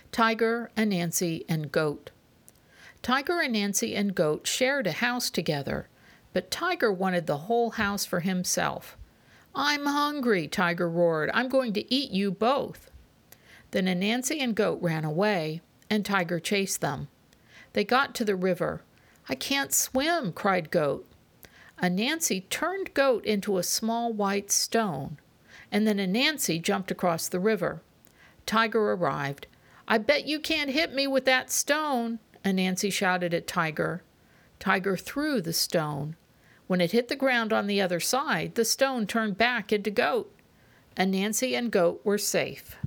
Tiger, Anansi, and Goat. Tiger, Anansi, and Goat shared a house together, but Tiger wanted the whole house for himself. "I'm hungry," Tiger roared. "I'm going to eat you both." Then Anansi and Goat ran away, and Tiger chased them. They got to the river. "I can't swim," cried Goat. Anansi turned Goat into a small white stone, and then Anansi jumped across the river. Tiger arrived. "I bet you can't hit me with that stone," Anansi shouted at Tiger. Tiger threw the stone. When it hit the ground on the other side, the stone turned back into Goat. Anansi and Goat were safe.